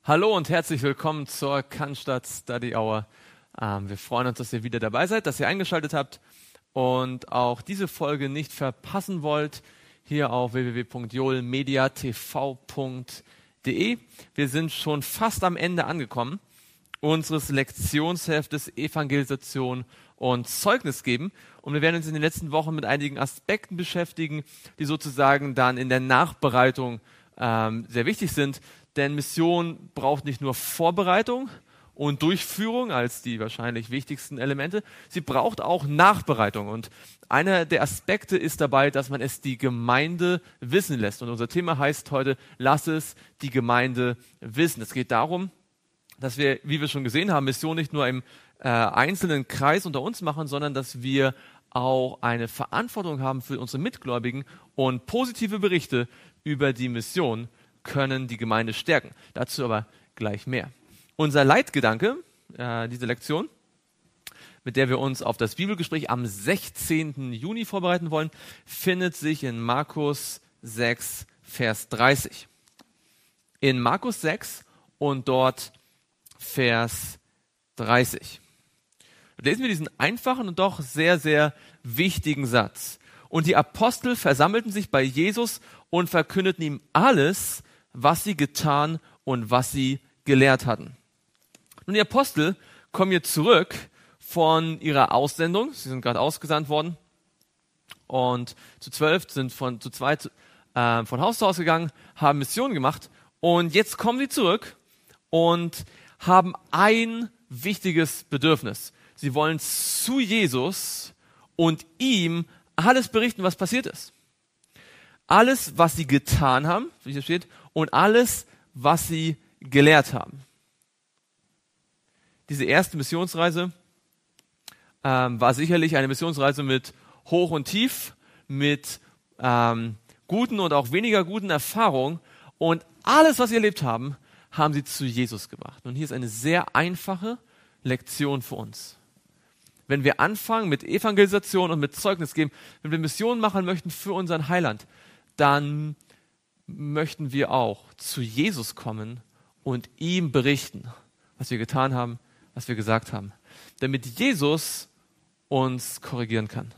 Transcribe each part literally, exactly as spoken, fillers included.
Hallo und herzlich willkommen zur Cannstatt Study Hour. Ähm, wir freuen uns, dass ihr wieder dabei seid, dass ihr eingeschaltet habt und auch diese Folge nicht verpassen wollt, hier auf w w w punkt joelmediatv punkt de. Wir sind schon fast am Ende angekommen unseres Lektionsheftes Evangelisation und Zeugnis geben. Und wir werden uns in den letzten Wochen mit einigen Aspekten beschäftigen, die sozusagen dann in der Nachbereitung ähm, sehr wichtig sind. Denn Mission braucht nicht nur Vorbereitung und Durchführung als die wahrscheinlich wichtigsten Elemente, sie braucht auch Nachbereitung. Und einer der Aspekte ist dabei, dass man es die Gemeinde wissen lässt. Und unser Thema heißt heute, lass es die Gemeinde wissen. Es geht darum, dass wir, wie wir schon gesehen haben, Mission nicht nur im äh, einzelnen Kreis unter uns machen, sondern dass wir auch eine Verantwortung haben für unsere Mitgläubigen und positive Berichte über die Mission können die Gemeinde stärken. Dazu aber gleich mehr. Unser Leitgedanke, äh, diese Lektion, mit der wir uns auf das Bibelgespräch am sechzehnten Juni vorbereiten wollen, findet sich in Markus sechs, Vers dreißig. In Markus sechs und dort Vers dreißig. Lesen wir diesen einfachen und doch sehr, sehr wichtigen Satz. Und die Apostel versammelten sich bei Jesus und verkündeten ihm alles, was sie getan und was sie gelehrt hatten. Nun, die Apostel kommen jetzt zurück von ihrer Aussendung. Sie sind gerade ausgesandt worden und zu zwölf sind von zu zweit äh, von Haus zu Haus gegangen, haben Missionen gemacht und jetzt kommen sie zurück und haben ein wichtiges Bedürfnis. Sie wollen zu Jesus und ihm alles berichten, was passiert ist. Alles, was sie getan haben, wie hier steht, und alles, was sie gelehrt haben. Diese erste Missionsreise ähm, war sicherlich eine Missionsreise mit Hoch und Tief, mit ähm, guten und auch weniger guten Erfahrungen. Und alles, was sie erlebt haben, haben sie zu Jesus gebracht. Und hier ist eine sehr einfache Lektion für uns. Wenn wir anfangen mit Evangelisation und mit Zeugnis geben, wenn wir Missionen machen möchten für unseren Heiland, dann möchten wir auch zu Jesus kommen und ihm berichten, was wir getan haben, was wir gesagt haben, damit Jesus uns korrigieren kann.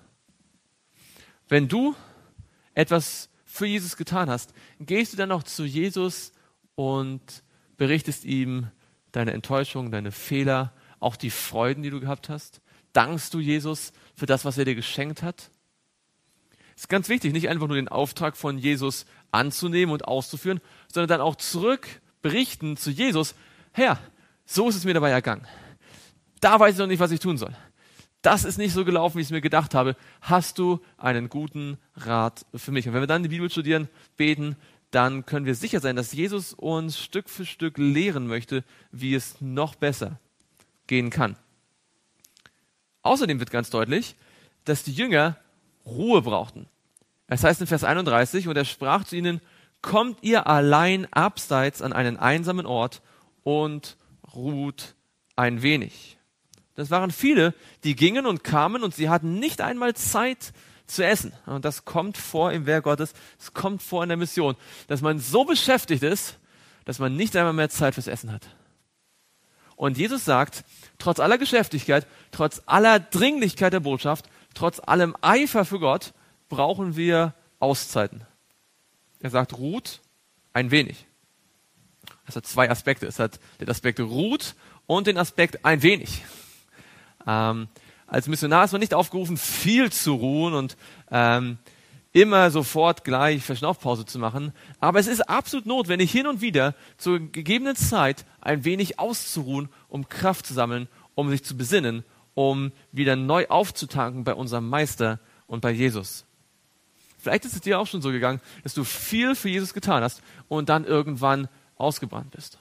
Wenn du etwas für Jesus getan hast, gehst du dann auch zu Jesus und berichtest ihm deine Enttäuschung, deine Fehler, auch die Freuden, die du gehabt hast. Dankst du Jesus für das, was er dir geschenkt hat? Es ist ganz wichtig, nicht einfach nur den Auftrag von Jesus anzunehmen und auszuführen, sondern dann auch zurück berichten zu Jesus, Herr, so ist es mir dabei ergangen. Da weiß ich noch nicht, was ich tun soll. Das ist nicht so gelaufen, wie ich es mir gedacht habe. Hast du einen guten Rat für mich? Und wenn wir dann die Bibel studieren, beten, dann können wir sicher sein, dass Jesus uns Stück für Stück lehren möchte, wie es noch besser gehen kann. Außerdem wird ganz deutlich, dass die Jünger Ruhe brauchten. Es heißt in Vers einunddreißig, und er sprach zu ihnen, kommt ihr allein abseits an einen einsamen Ort und ruht ein wenig. Das waren viele, die gingen und kamen und sie hatten nicht einmal Zeit zu essen. Und das kommt vor im Werk Gottes, es kommt vor in der Mission, dass man so beschäftigt ist, dass man nicht einmal mehr Zeit fürs Essen hat. Und Jesus sagt, trotz aller Geschäftigkeit, trotz aller Dringlichkeit der Botschaft, trotz allem Eifer für Gott, brauchen wir Auszeiten. Er sagt, ruht ein wenig. Das hat zwei Aspekte. Es hat den Aspekt ruht und den Aspekt ein wenig. Ähm, als Missionar ist man nicht aufgerufen, viel zu ruhen und ähm, immer sofort gleich Verschnaufpause zu machen. Aber es ist absolut notwendig, hin und wieder zur gegebenen Zeit ein wenig auszuruhen, um Kraft zu sammeln, um sich zu besinnen, um wieder neu aufzutanken bei unserem Meister und bei Jesus. Vielleicht ist es dir auch schon so gegangen, dass du viel für Jesus getan hast und dann irgendwann ausgebrannt bist.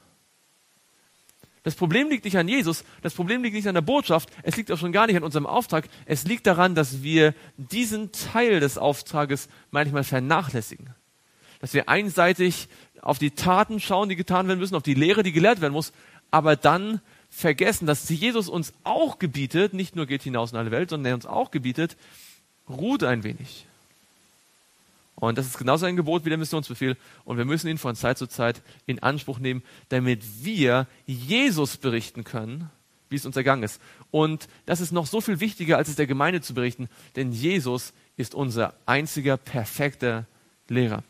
Das Problem liegt nicht an Jesus, das Problem liegt nicht an der Botschaft, es liegt auch schon gar nicht an unserem Auftrag. Es liegt daran, dass wir diesen Teil des Auftrages manchmal vernachlässigen. Dass wir einseitig auf die Taten schauen, die getan werden müssen, auf die Lehre, die gelehrt werden muss, aber dann vergessen, dass Jesus uns auch gebietet, nicht nur geht hinaus in alle Welt, sondern er uns auch gebietet, ruht ein wenig. Und das ist genauso ein Gebot wie der Missionsbefehl. Und wir müssen ihn von Zeit zu Zeit in Anspruch nehmen, damit wir Jesus berichten können, wie es uns ergangen ist. Und das ist noch so viel wichtiger, als es der Gemeinde zu berichten, denn Jesus ist unser einziger perfekter Lehrer.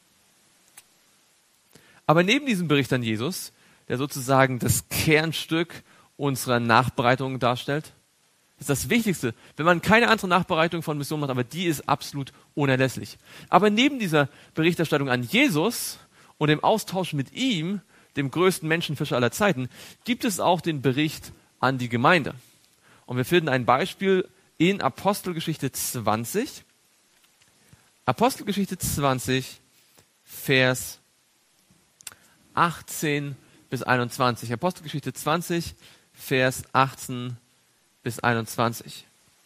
Aber neben diesem Bericht an Jesus, der sozusagen das Kernstück unserer Nachbereitung darstellt, ist das Wichtigste, wenn man keine andere Nachbereitung von Mission macht, aber die ist absolut unerlässlich. Aber neben dieser Berichterstattung an Jesus und dem Austausch mit ihm, dem größten Menschenfischer aller Zeiten, gibt es auch den Bericht an die Gemeinde. Und wir finden ein Beispiel in Apostelgeschichte zwanzig. Apostelgeschichte zwanzig, Vers achtzehn bis einundzwanzig. Apostelgeschichte zwanzig, Vers achtzehn bis einundzwanzig.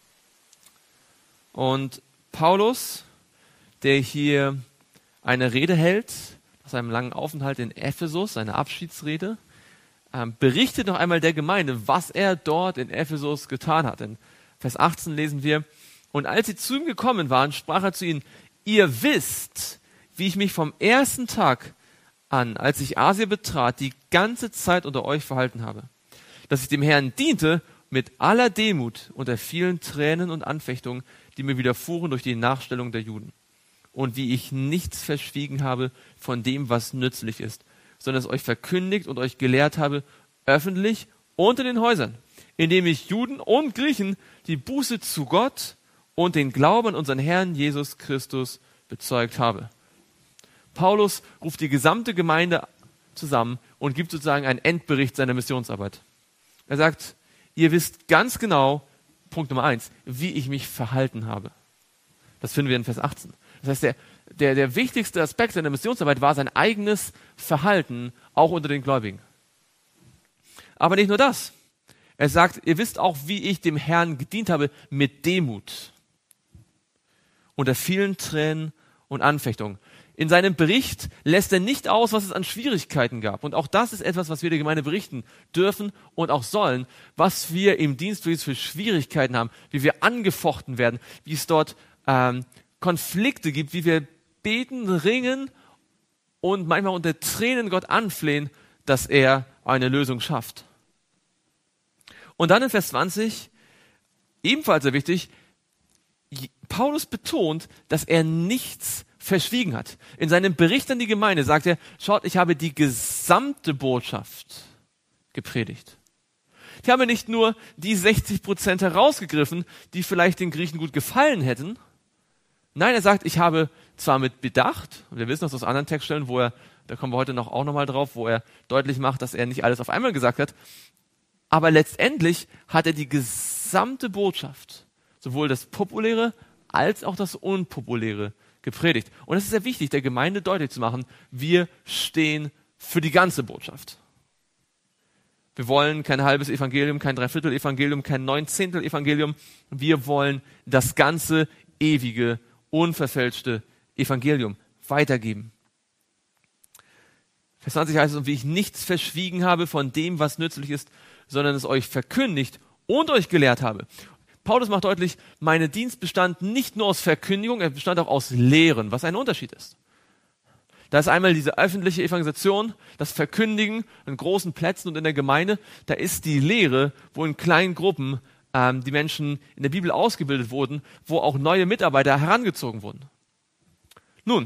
Und Paulus, der hier eine Rede hält, nach seinem langen Aufenthalt in Ephesus, seine Abschiedsrede, ähm, berichtet noch einmal der Gemeinde, was er dort in Ephesus getan hat. In Vers achtzehn lesen wir, und als sie zu ihm gekommen waren, sprach er zu ihnen, ihr wisst, wie ich mich vom ersten Tag an, als ich Asia betrat, die ganze Zeit unter euch verhalten habe, dass ich dem Herrn diente mit aller Demut unter vielen Tränen und Anfechtungen, die mir widerfuhren durch die Nachstellung der Juden. Und wie ich nichts verschwiegen habe von dem, was nützlich ist, sondern es euch verkündigt und euch gelehrt habe, öffentlich unter den Häusern, indem ich Juden und Griechen die Buße zu Gott und den Glauben an unseren Herrn Jesus Christus bezeugt habe. Paulus ruft die gesamte Gemeinde zusammen und gibt sozusagen einen Endbericht seiner Missionsarbeit. Er sagt, ihr wisst ganz genau, Punkt Nummer eins, wie ich mich verhalten habe. Das finden wir in Vers achtzehn. Das heißt, der, der, der wichtigste Aspekt seiner Missionsarbeit war sein eigenes Verhalten, auch unter den Gläubigen. Aber nicht nur das. Er sagt, ihr wisst auch, wie ich dem Herrn gedient habe, mit Demut. Unter vielen Tränen und Anfechtungen. In seinem Bericht lässt er nicht aus, was es an Schwierigkeiten gab. Und auch das ist etwas, was wir der Gemeinde berichten dürfen und auch sollen, was wir im Dienst für Schwierigkeiten haben, wie wir angefochten werden, wie es dort ähm, Konflikte gibt, wie wir beten, ringen und manchmal unter Tränen Gott anflehen, dass er eine Lösung schafft. Und dann in Vers zwanzig, ebenfalls sehr wichtig, Paulus betont, dass er nichts verschwiegen hat. In seinem Bericht an die Gemeinde sagt er, schaut, ich habe die gesamte Botschaft gepredigt. Ich habe nicht nur die sechzig Prozent herausgegriffen, die vielleicht den Griechen gut gefallen hätten. Nein, er sagt, ich habe zwar mit Bedacht, und wir wissen das aus anderen Textstellen, wo er, da kommen wir heute noch auch nochmal drauf, wo er deutlich macht, dass er nicht alles auf einmal gesagt hat, aber letztendlich hat er die gesamte Botschaft, sowohl das Populäre als auch das Unpopuläre gepredigt. Und es ist sehr wichtig, der Gemeinde deutlich zu machen, wir stehen für die ganze Botschaft. Wir wollen kein halbes Evangelium, kein Dreiviertel-Evangelium, kein Neunzehntel-Evangelium. Wir wollen das ganze, ewige, unverfälschte Evangelium weitergeben. Vers zwanzig heißt es, und wie ich nichts verschwiegen habe von dem, was nützlich ist, sondern es euch verkündigt und euch gelehrt habe. Paulus macht deutlich, mein Dienst bestand nicht nur aus Verkündigung, er bestand auch aus Lehren, was ein Unterschied ist. Da ist einmal diese öffentliche Evangelisation, das Verkündigen in großen Plätzen und in der Gemeinde. Da ist die Lehre, wo in kleinen Gruppen ähm, die Menschen in der Bibel ausgebildet wurden, wo auch neue Mitarbeiter herangezogen wurden. Nun,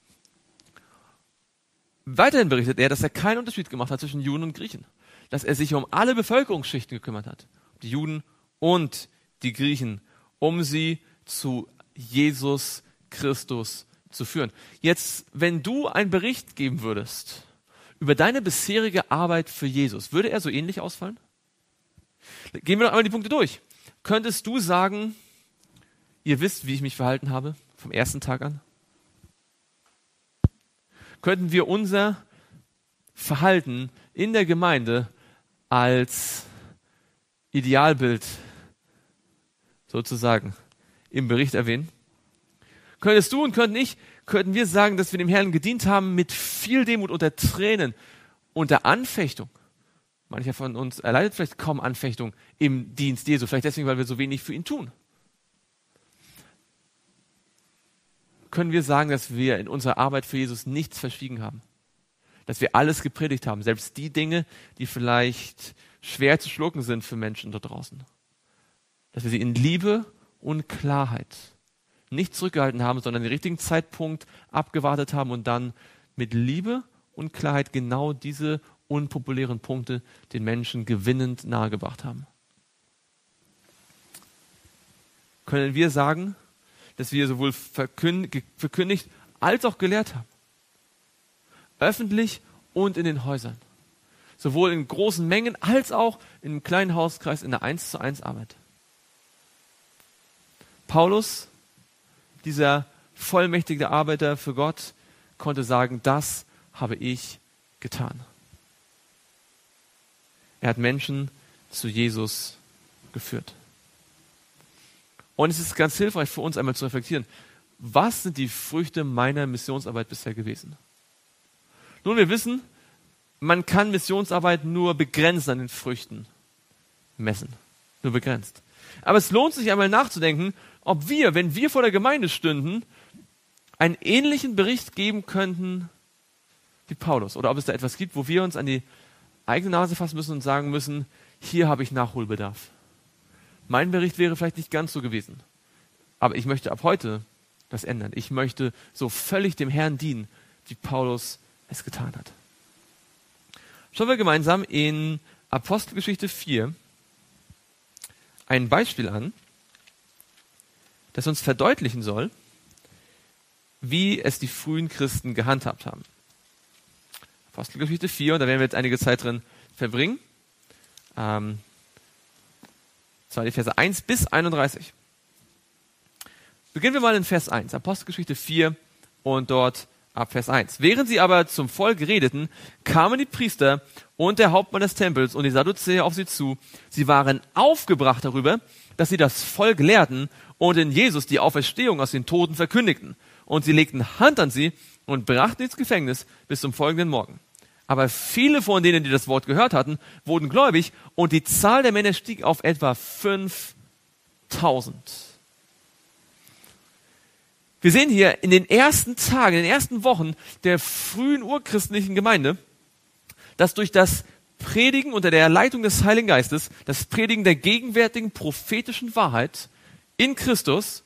weiterhin berichtet er, dass er keinen Unterschied gemacht hat zwischen Juden und Griechen. Dass er sich um alle Bevölkerungsschichten gekümmert hat. Die Juden und die Griechen, um sie zu Jesus Christus zu führen. Jetzt, wenn du einen Bericht geben würdest über deine bisherige Arbeit für Jesus, würde er so ähnlich ausfallen? Gehen wir doch einmal die Punkte durch. Könntest du sagen, ihr wisst, wie ich mich verhalten habe, vom ersten Tag an? Könnten wir unser Verhalten in der Gemeinde als Idealbild sozusagen im Bericht erwähnen? Könntest du und könnten ich, könnten wir sagen, dass wir dem Herrn gedient haben mit viel Demut, unter Tränen, unter Anfechtung. Mancher von uns erleidet vielleicht kaum Anfechtung im Dienst Jesu, vielleicht deswegen, weil wir so wenig für ihn tun. können wir sagen, dass wir in unserer Arbeit für Jesus nichts verschwiegen haben. Dass wir alles gepredigt haben, selbst die Dinge, die vielleicht schwer zu schlucken sind für Menschen da draußen. Dass wir sie in Liebe und Klarheit nicht zurückgehalten haben, sondern den richtigen Zeitpunkt abgewartet haben und dann mit Liebe und Klarheit genau diese unpopulären Punkte den Menschen gewinnend nahegebracht haben. Können wir sagen, dass wir sowohl verkündigt als auch gelehrt haben. Öffentlich und in den Häusern. Sowohl in großen Mengen als auch im kleinen Hauskreis in der eins zu eins Arbeit. Paulus, dieser vollmächtige Arbeiter für Gott, konnte sagen, das habe ich getan. Er hat Menschen zu Jesus geführt. Und es ist ganz hilfreich für uns einmal zu reflektieren, was sind die Früchte meiner Missionsarbeit bisher gewesen? Nun, wir wissen, man kann Missionsarbeit nur begrenzt an den Früchten messen. Nur begrenzt. Aber es lohnt sich einmal nachzudenken, ob wir, wenn wir vor der Gemeinde stünden, einen ähnlichen Bericht geben könnten wie Paulus. Oder ob es da etwas gibt, wo wir uns an die eigene Nase fassen müssen und sagen müssen, hier habe ich Nachholbedarf. Mein Bericht wäre vielleicht nicht ganz so gewesen. Aber ich möchte ab heute das ändern. Ich möchte so völlig dem Herrn dienen, wie Paulus es getan hat. Schauen wir gemeinsam in Apostelgeschichte vier ein Beispiel an, das uns verdeutlichen soll, wie es die frühen Christen gehandhabt haben. Apostelgeschichte vier, und da werden wir jetzt einige Zeit drin verbringen. Ähm, zwar die Verse eins bis einunddreißig. Beginnen wir mal in Vers eins, Apostelgeschichte vier und dort ab Vers eins. Während sie aber zum Volk redeten, kamen die Priester und der Hauptmann des Tempels und die Sadduzäer auf sie zu. Sie waren aufgebracht darüber, dass sie das Volk lehrten und in Jesus die Auferstehung aus den Toten verkündigten. Und sie legten Hand an sie und brachten ins Gefängnis bis zum folgenden Morgen. Aber viele von denen, die das Wort gehört hatten, wurden gläubig und die Zahl der Männer stieg auf etwa fünftausend. Wir sehen hier in den ersten Tagen, in den ersten Wochen der frühen urchristlichen Gemeinde, dass durch das Predigen unter der Leitung des Heiligen Geistes, das Predigen der gegenwärtigen prophetischen Wahrheit in Christus,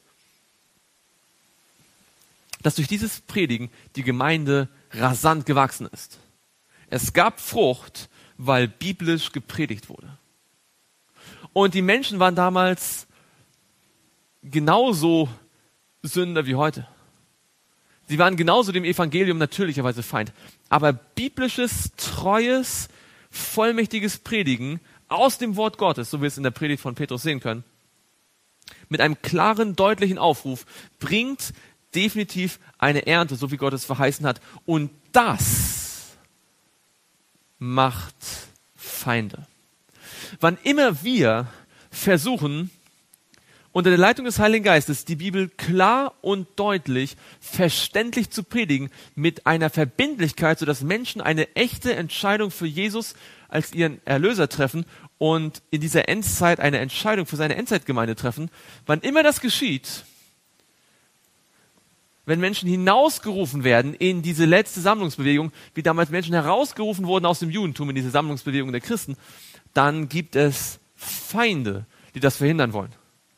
dass durch dieses Predigen die Gemeinde rasant gewachsen ist. Es gab Frucht, weil biblisch gepredigt wurde. Und die Menschen waren damals genauso Sünder wie heute. Sie waren genauso dem Evangelium natürlicherweise Feind. Aber biblisches, treues, vollmächtiges Predigen aus dem Wort Gottes, so wie wir es in der Predigt von Petrus sehen können, mit einem klaren, deutlichen Aufruf, bringt definitiv eine Ernte, so wie Gott es verheißen hat. Und das macht Feinde. Wann immer wir versuchen, unter der Leitung des Heiligen Geistes die Bibel klar und deutlich, verständlich zu predigen, mit einer Verbindlichkeit, sodass Menschen eine echte Entscheidung für Jesus als ihren Erlöser treffen und in dieser Endzeit eine Entscheidung für seine Endzeitgemeinde treffen. Wann immer das geschieht, wenn Menschen hinausgerufen werden in diese letzte Sammlungsbewegung, wie damals Menschen herausgerufen wurden aus dem Judentum in diese Sammlungsbewegung der Christen, dann gibt es Feinde, die das verhindern wollen,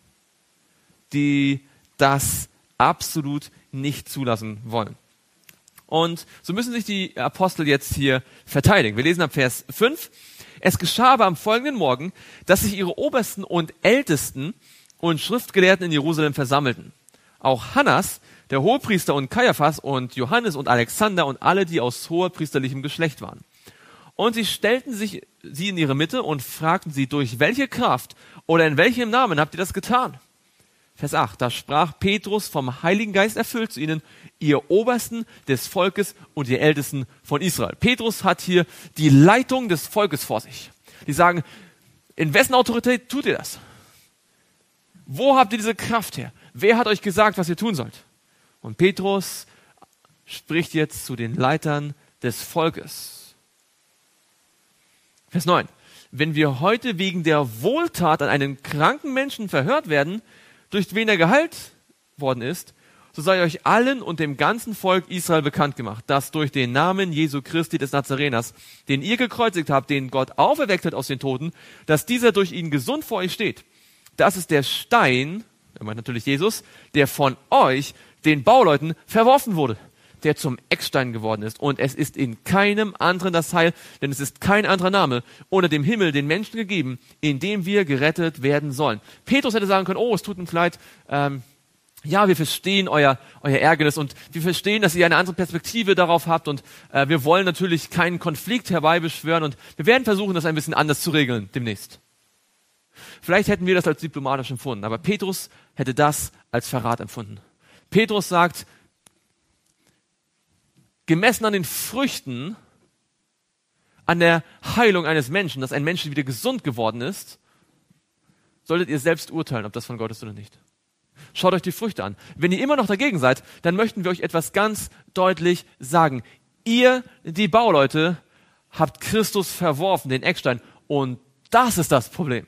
die das absolut nicht zulassen wollen. Und so müssen sich die Apostel jetzt hier verteidigen. Wir lesen ab Vers fünf. Es geschah aber am folgenden Morgen, dass sich ihre Obersten und Ältesten und Schriftgelehrten in Jerusalem versammelten. Auch Hannas, der Hohepriester, und Kaiaphas und Johannes und Alexander und alle, die aus hohepriesterlichem Geschlecht waren. Und sie stellten sich sie in ihre Mitte und fragten sie, durch welche Kraft oder in welchem Namen habt ihr das getan? Vers acht, da sprach Petrus vom Heiligen Geist erfüllt zu ihnen, ihr Obersten des Volkes und ihr Ältesten von Israel. Petrus hat hier die Leitung des Volkes vor sich. Die sagen, in wessen Autorität tut ihr das? Wo habt ihr diese Kraft her? Wer hat euch gesagt, was ihr tun sollt? Und Petrus spricht jetzt zu den Leitern des Volkes. Vers neun. Wenn wir heute wegen der Wohltat an einen kranken Menschen verhört werden, durch wen er geheilt worden ist, so sei euch allen und dem ganzen Volk Israel bekannt gemacht, dass durch den Namen Jesu Christi des Nazareners, den ihr gekreuzigt habt, den Gott auferweckt hat aus den Toten, dass dieser durch ihn gesund vor euch steht. Das ist der Stein, er meint natürlich Jesus, der von euch, den Bauleuten, verworfen wurde, der zum Eckstein geworden ist. Und es ist in keinem anderen das Heil, denn es ist kein anderer Name unter dem Himmel den Menschen gegeben, in dem wir gerettet werden sollen. Petrus hätte sagen können, oh, es tut uns leid, ähm, ja, wir verstehen euer, euer Ärgernis und wir verstehen, dass ihr eine andere Perspektive darauf habt und äh, wir wollen natürlich keinen Konflikt herbeibeschwören und wir werden versuchen, das ein bisschen anders zu regeln demnächst. Vielleicht hätten wir das als diplomatisch empfunden, aber Petrus hätte das als Verrat empfunden. Petrus sagt, gemessen an den Früchten, an der Heilung eines Menschen, dass ein Mensch wieder gesund geworden ist, solltet ihr selbst urteilen, ob das von Gott ist oder nicht. Schaut euch die Früchte an. Wenn ihr immer noch dagegen seid, dann möchten wir euch etwas ganz deutlich sagen. Ihr, die Bauleute, habt Christus verworfen, den Eckstein. Und das ist das Problem.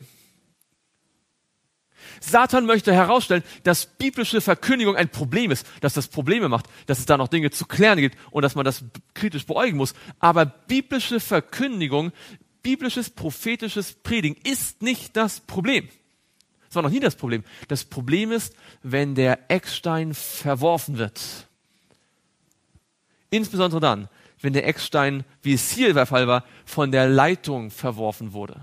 Satan möchte herausstellen, dass biblische Verkündigung ein Problem ist, dass das Probleme macht, dass es da noch Dinge zu klären gibt und dass man das kritisch beäugen muss. Aber biblische Verkündigung, biblisches, prophetisches Predigen ist nicht das Problem. Das war noch nie das Problem. Das Problem ist, wenn der Eckstein verworfen wird. Insbesondere dann, wenn der Eckstein, wie es hier der Fall war, von der Leitung verworfen wurde.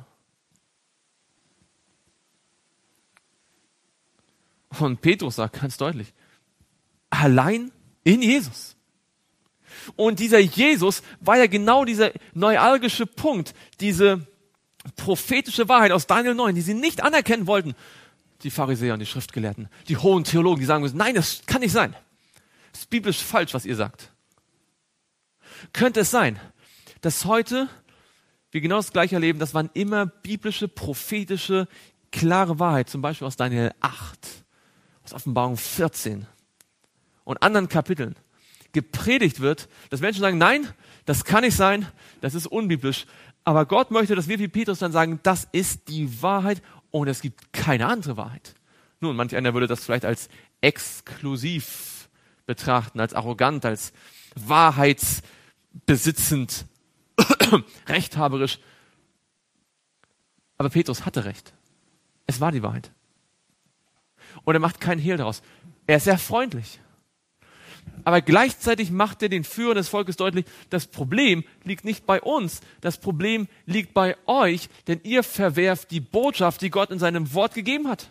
Und Petrus sagt ganz deutlich, allein in Jesus. Und dieser Jesus war ja genau dieser neuralgische Punkt, diese prophetische Wahrheit aus Daniel neun, die sie nicht anerkennen wollten. Die Pharisäer und die Schriftgelehrten, die hohen Theologen, die sagen müssen, nein, das kann nicht sein. Das ist biblisch falsch, was ihr sagt. Könnte es sein, dass heute wir genau das Gleiche erleben, dass wann immer biblische, prophetische, klare Wahrheit, zum Beispiel aus Daniel acht, aus Offenbarung vierzehn und anderen Kapiteln gepredigt wird, dass Menschen sagen, nein, das kann nicht sein, das ist unbiblisch. Aber Gott möchte, dass wir wie Petrus dann sagen, das ist die Wahrheit und es gibt keine andere Wahrheit. Nun, manch einer würde das vielleicht als exklusiv betrachten, als arrogant, als wahrheitsbesitzend, rechthaberisch. Aber Petrus hatte recht. Es war die Wahrheit. Und er macht keinen Hehl daraus. Er ist sehr freundlich. Aber gleichzeitig macht er den Führern des Volkes deutlich, das Problem liegt nicht bei uns, das Problem liegt bei euch, denn ihr verwerft die Botschaft, die Gott in seinem Wort gegeben hat.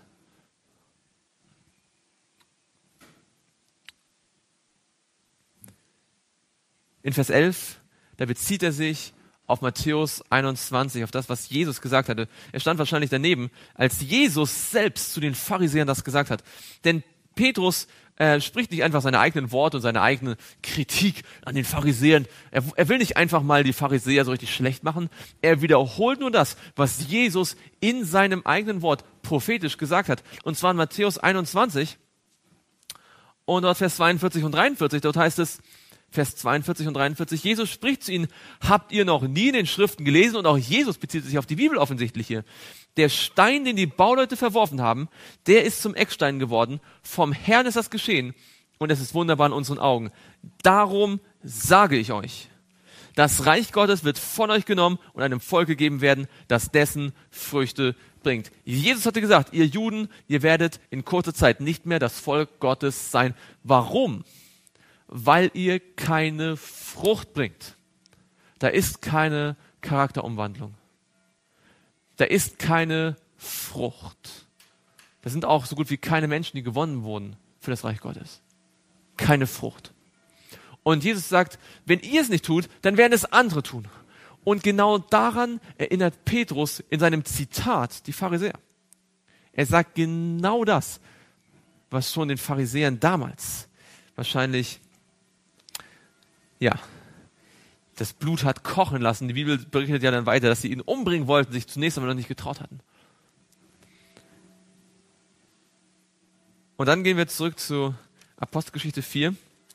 In Vers elf, da bezieht er sich auf Matthäus einundzwanzig, auf das, was Jesus gesagt hatte. Er stand wahrscheinlich daneben, als Jesus selbst zu den Pharisäern das gesagt hat. Denn Petrus äh, spricht nicht einfach seine eigenen Worte und seine eigene Kritik an den Pharisäern. Er, er will nicht einfach mal die Pharisäer so richtig schlecht machen. Er wiederholt nur das, was Jesus in seinem eigenen Wort prophetisch gesagt hat. Und zwar in Matthäus einundzwanzig und dort Vers zweiundvierzig und dreiundvierzig. Dort heißt es, Vers zweiundvierzig und dreiundvierzig, Jesus spricht zu ihnen, habt ihr noch nie in den Schriften gelesen, und auch Jesus bezieht sich auf die Bibel offensichtlich hier. Der Stein, den die Bauleute verworfen haben, der ist zum Eckstein geworden. Vom Herrn ist das geschehen und es ist wunderbar in unseren Augen. Darum sage ich euch, das Reich Gottes wird von euch genommen und einem Volk gegeben werden, das dessen Früchte bringt. Jesus hatte gesagt, ihr Juden, ihr werdet in kurzer Zeit nicht mehr das Volk Gottes sein. Warum? Weil ihr keine Frucht bringt. Da ist keine Charakterumwandlung. Da ist keine Frucht. Da sind auch so gut wie keine Menschen, die gewonnen wurden für das Reich Gottes. Keine Frucht. Und Jesus sagt, wenn ihr es nicht tut, dann werden es andere tun. Und genau daran erinnert Petrus in seinem Zitat die Pharisäer. Er sagt genau das, was schon den Pharisäern damals wahrscheinlich ja, das Blut hat kochen lassen. Die Bibel berichtet ja dann weiter, dass sie ihn umbringen wollten, sich zunächst einmal noch nicht getraut hatten. Und dann gehen wir zurück zu Apostelgeschichte vier.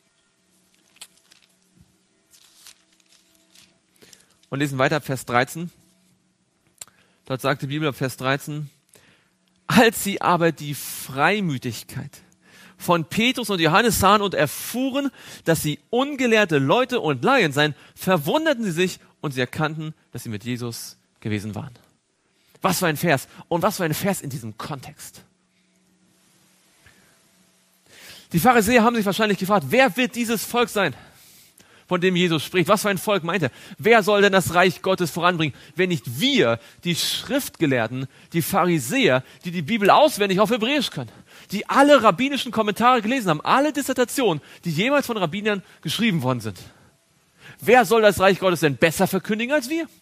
Und lesen weiter ab Vers dreizehn. Dort sagt die Bibel ab Vers dreizehn, als sie aber die Freimütigkeit von Petrus und Johannes sahen und erfuhren, dass sie ungelehrte Leute und Laien seien, verwunderten sie sich und sie erkannten, dass sie mit Jesus gewesen waren. Was für ein Vers und was für ein Vers in diesem Kontext. Die Pharisäer haben sich wahrscheinlich gefragt, wer wird dieses Volk sein, von dem Jesus spricht? Was für ein Volk meint er? Wer soll denn das Reich Gottes voranbringen, wenn nicht wir, die Schriftgelehrten, die Pharisäer, die die Bibel auswendig auf Hebräisch können, die alle rabbinischen Kommentare gelesen haben, alle Dissertationen, die jemals von Rabbinern geschrieben worden sind. Wer soll das Reich Gottes denn besser verkündigen als wir?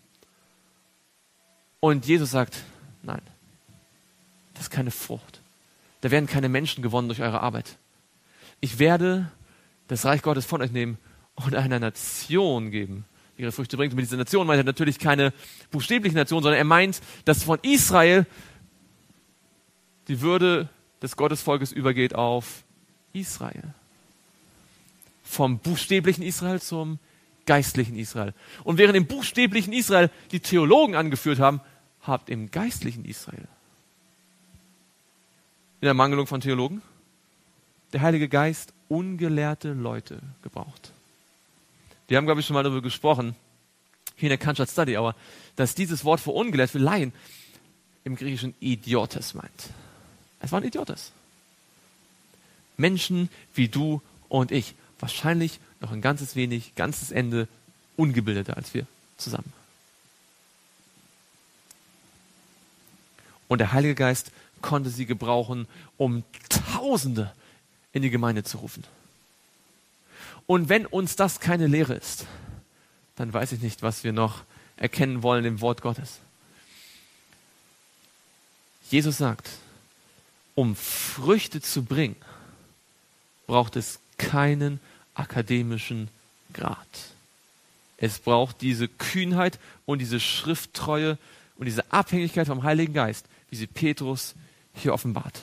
Und Jesus sagt, nein, das ist keine Frucht. Da werden keine Menschen gewonnen durch eure Arbeit. Ich werde das Reich Gottes von euch nehmen und einer Nation geben, die ihre Früchte bringt. Und mit dieser Nation meint er natürlich keine buchstäbliche Nation, sondern er meint, dass von Israel die Würde des Gottesvolkes übergeht auf Israel. Vom buchstäblichen Israel zum geistlichen Israel. Und während im buchstäblichen Israel die Theologen angeführt haben, habt im geistlichen Israel, in der Mangelung von Theologen, der Heilige Geist ungelehrte Leute gebraucht. Wir haben, glaube ich, schon mal darüber gesprochen, hier in der Kanschat Study, aber dass dieses Wort für ungelehrt, für Laien, im Griechischen Idiotes meint. Es waren Idiotes. Menschen wie du und ich. Wahrscheinlich noch ein ganzes wenig, ganzes Ende ungebildeter als wir zusammen. Und der Heilige Geist konnte sie gebrauchen, um Tausende in die Gemeinde zu rufen. Und wenn uns das keine Lehre ist, dann weiß ich nicht, was wir noch erkennen wollen im Wort Gottes. Jesus sagt, um Früchte zu bringen, braucht es keinen akademischen Grad. Es braucht diese Kühnheit und diese Schrifttreue und diese Abhängigkeit vom Heiligen Geist, wie sie Petrus hier offenbart.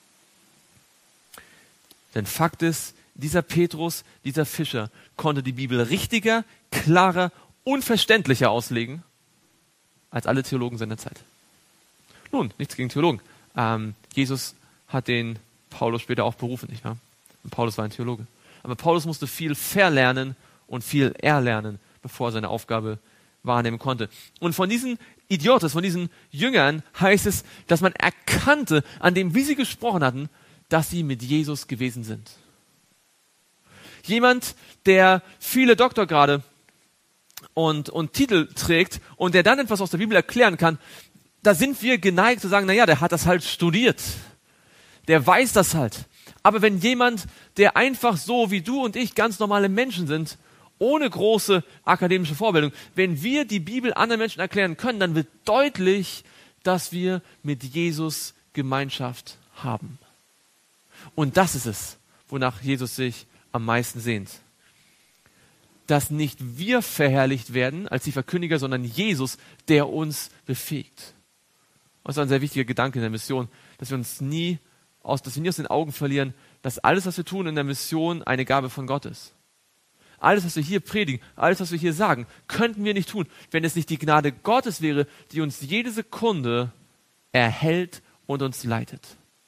Denn Fakt ist, dieser Petrus, dieser Fischer, konnte die Bibel richtiger, klarer und verständlicher auslegen als alle Theologen seiner Zeit. Nun, nichts gegen Theologen. Ähm, Jesus hat den Paulus später auch berufen, nicht wahr? Und Paulus war ein Theologe. Aber Paulus musste viel verlernen und viel erlernen, bevor er seine Aufgabe wahrnehmen konnte. Und von diesen Idiotes, von diesen Jüngern heißt es, dass man erkannte, an dem, wie sie gesprochen hatten, dass sie mit Jesus gewesen sind. Jemand, der viele Doktorgrade und, und Titel trägt und der dann etwas aus der Bibel erklären kann, da sind wir geneigt zu sagen, naja, der hat das halt studiert. Der weiß das halt. Aber wenn jemand, der einfach so wie du und ich ganz normale Menschen sind, ohne große akademische Vorbildung, wenn wir die Bibel anderen Menschen erklären können, dann wird deutlich, dass wir mit Jesus Gemeinschaft haben. Und das ist es, wonach Jesus sich am meisten sehnt. Dass nicht wir verherrlicht werden als die Verkündiger, sondern Jesus, der uns befähigt. Das ist ein sehr wichtiger Gedanke in der Mission, dass wir uns nie aus, dass wir nie aus den Augen verlieren, dass alles, was wir tun in der Mission, eine Gabe von Gott ist. Alles, was wir hier predigen, alles, was wir hier sagen, könnten wir nicht tun, wenn es nicht die Gnade Gottes wäre, die uns jede Sekunde erhält und uns leitet.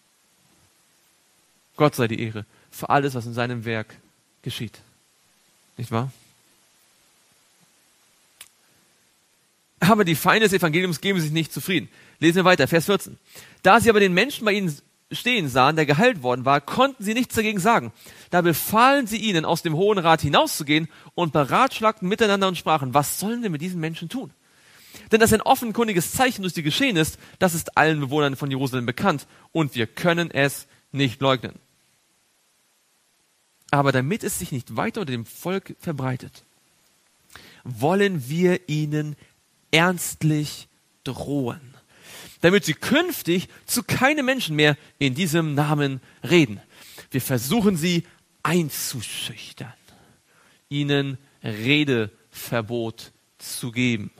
Gott sei die Ehre für alles, was in seinem Werk geschieht. Nicht wahr? Aber die Feinde des Evangeliums geben sich nicht zufrieden. Lesen wir weiter, Vers vierzehn. Da sie aber den Menschen bei ihnen stehen sahen, der geheilt worden war, konnten sie nichts dagegen sagen. Da befahlen sie ihnen, aus dem Hohen Rat hinauszugehen und beratschlagten miteinander und sprachen, was sollen wir mit diesen Menschen tun? Denn dass ein offenkundiges Zeichen durch sie geschehen ist, das ist allen Bewohnern von Jerusalem bekannt und wir können es nicht leugnen. Aber damit es sich nicht weiter unter dem Volk verbreitet, wollen wir ihnen ernstlich drohen, damit sie künftig zu keinem Menschen mehr in diesem Namen reden. Wir versuchen sie einzuschüchtern, ihnen Redeverbot zu geben.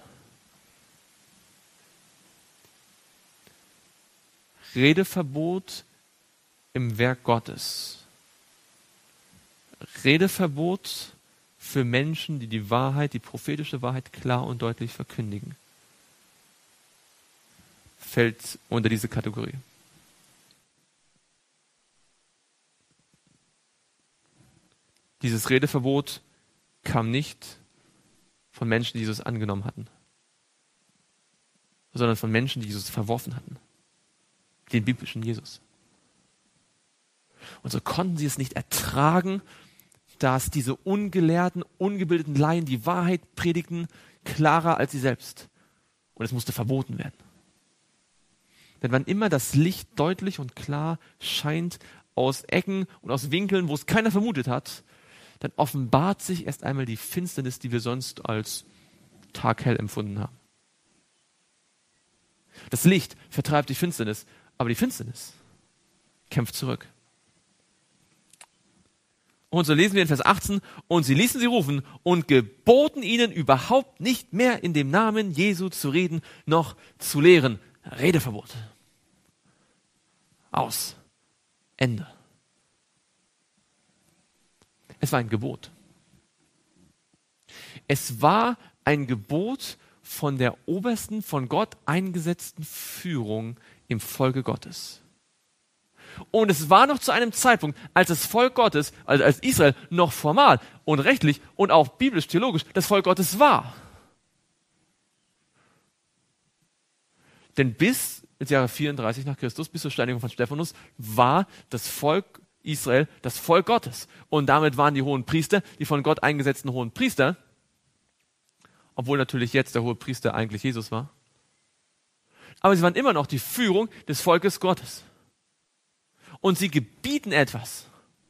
Redeverbot im Werk Gottes. Redeverbot für Menschen, die die Wahrheit, die prophetische Wahrheit klar und deutlich verkündigen. Fällt unter diese Kategorie. Dieses Redeverbot kam nicht von Menschen, die Jesus angenommen hatten, sondern von Menschen, die Jesus verworfen hatten. Den biblischen Jesus. Und so konnten sie es nicht ertragen, dass diese ungelehrten, ungebildeten Laien die Wahrheit predigten, klarer als sie selbst. Und es musste verboten werden. Denn wann immer das Licht deutlich und klar scheint aus Ecken und aus Winkeln, wo es keiner vermutet hat, dann offenbart sich erst einmal die Finsternis, die wir sonst als taghell empfunden haben. Das Licht vertreibt die Finsternis, aber die Finsternis kämpft zurück. Und so lesen wir in Vers achtzehn, und sie ließen sie rufen und geboten ihnen überhaupt nicht mehr in dem Namen Jesu zu reden, noch zu lehren. Redeverbot. Aus. Ende. Es war ein Gebot. Es war ein Gebot von der obersten, von Gott eingesetzten Führung im Volke Gottes. Und es war noch zu einem Zeitpunkt, als das Volk Gottes, also als Israel noch formal und rechtlich und auch biblisch-theologisch das Volk Gottes war. Denn bis ins Jahre vierunddreißig nach Christus, bis zur Steinigung von Stephanus, war das Volk Israel das Volk Gottes. Und damit waren die hohen Priester, die von Gott eingesetzten hohen Priester, obwohl natürlich jetzt der hohe Priester eigentlich Jesus war, aber sie waren immer noch die Führung des Volkes Gottes. Und sie gebieten etwas.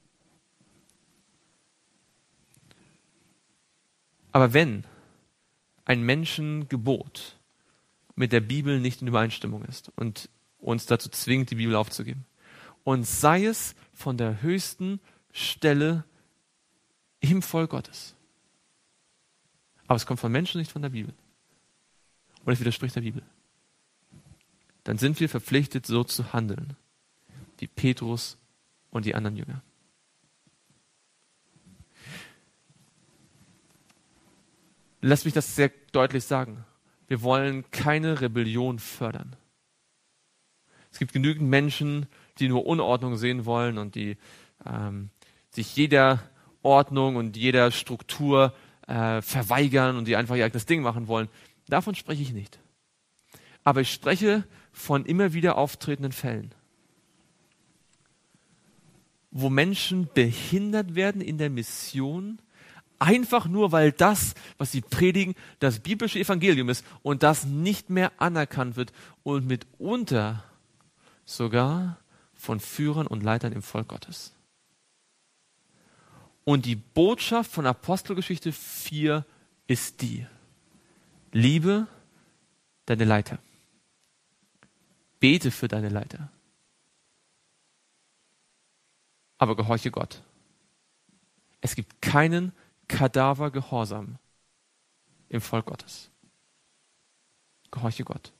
Aber wenn ein Menschengebot mit der Bibel nicht in Übereinstimmung ist und uns dazu zwingt, die Bibel aufzugeben, und sei es von der höchsten Stelle im Volk Gottes, aber es kommt von Menschen, nicht von der Bibel, und es widerspricht der Bibel, dann sind wir verpflichtet, so zu handeln, wie Petrus und die anderen Jünger. Lass mich das sehr deutlich sagen. Wir wollen keine Rebellion fördern. Es gibt genügend Menschen, die nur Unordnung sehen wollen und die ähm, sich jeder Ordnung und jeder Struktur äh, verweigern und die einfach ihr eigenes Ding machen wollen. Davon spreche ich nicht. Aber ich spreche von immer wieder auftretenden Fällen, wo Menschen behindert werden in der Mission, einfach nur, weil das, was sie predigen, das biblische Evangelium ist und das nicht mehr anerkannt wird und mitunter sogar von Führern und Leitern im Volk Gottes. Und die Botschaft von Apostelgeschichte vier ist die: Liebe deine Leiter. Bete für deine Leiter. Aber gehorche Gott. Es gibt keinen Kadavergehorsam im Volk Gottes. Gehorche Gott.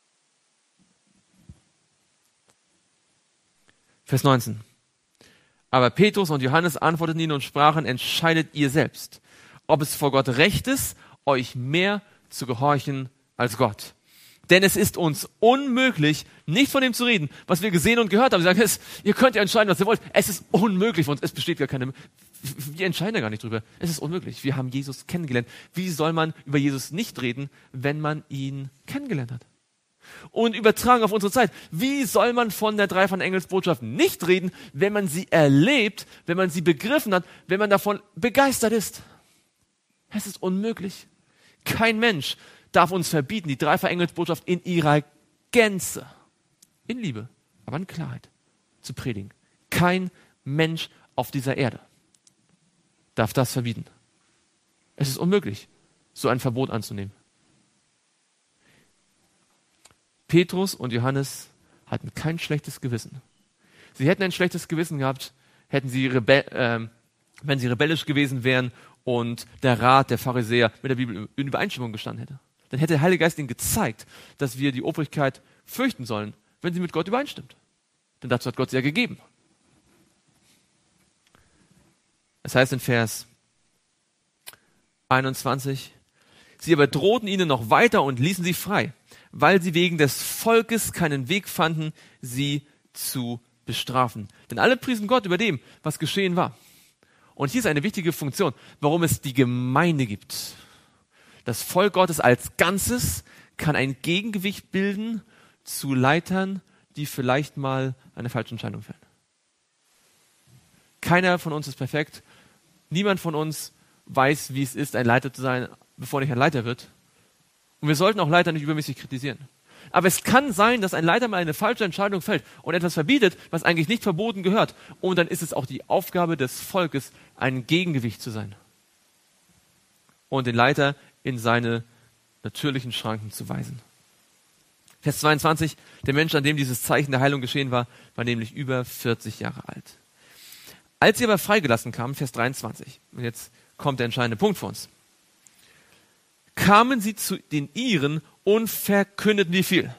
Vers neunzehn. Aber Petrus und Johannes antworteten ihnen und sprachen: Entscheidet ihr selbst, ob es vor Gott recht ist, euch mehr zu gehorchen als Gott. Denn es ist uns unmöglich, nicht von dem zu reden, was wir gesehen und gehört haben. Sie sagen, es, ihr könnt ja entscheiden, was ihr wollt. Es ist unmöglich für uns. Es besteht gar keine... Wir entscheiden ja gar nicht drüber. Es ist unmöglich. Wir haben Jesus kennengelernt. Wie soll man über Jesus nicht reden, wenn man ihn kennengelernt hat? Und übertragen auf unsere Zeit. Wie soll man von der dreifachen Engelsbotschaft nicht reden, wenn man sie erlebt, wenn man sie begriffen hat, wenn man davon begeistert ist? Es ist unmöglich. Kein Mensch darf uns verbieten, die dreifache Engelsbotschaft in ihrer Gänze, in Liebe, aber in Klarheit zu predigen. Kein Mensch auf dieser Erde darf das verbieten. Es ist unmöglich, so ein Verbot anzunehmen. Petrus und Johannes hatten kein schlechtes Gewissen. Sie hätten ein schlechtes Gewissen gehabt, hätten sie rebe- äh, wenn sie rebellisch gewesen wären und der Rat der Pharisäer mit der Bibel in Übereinstimmung gestanden hätte. Dann hätte der Heilige Geist ihnen gezeigt, dass wir die Obrigkeit fürchten sollen, wenn sie mit Gott übereinstimmt. Denn dazu hat Gott sie ja gegeben. Es heißt in Vers einundzwanzig, sie aber drohten ihnen noch weiter und ließen sie frei, weil sie wegen des Volkes keinen Weg fanden, sie zu bestrafen. Denn alle priesen Gott über dem, was geschehen war. Und hier ist eine wichtige Funktion, warum es die Gemeinde gibt. Das Volk Gottes als Ganzes kann ein Gegengewicht bilden zu Leitern, die vielleicht mal eine falsche Entscheidung fällen. Keiner von uns ist perfekt. Niemand von uns weiß, wie es ist, ein Leiter zu sein, bevor er nicht ein Leiter wird. Und wir sollten auch Leiter nicht übermäßig kritisieren. Aber es kann sein, dass ein Leiter mal eine falsche Entscheidung fällt und etwas verbietet, was eigentlich nicht verboten gehört. Und dann ist es auch die Aufgabe des Volkes, ein Gegengewicht zu sein. Und den Leiter in seine natürlichen Schranken zu weisen. Vers zweiundzwanzig, der Mensch, an dem dieses Zeichen der Heilung geschehen war, war nämlich über vierzig Jahre alt. Als sie aber freigelassen kamen, Vers dreiundzwanzig, und jetzt kommt der entscheidende Punkt für uns, kamen sie zu den Iren und verkündeten wie viel?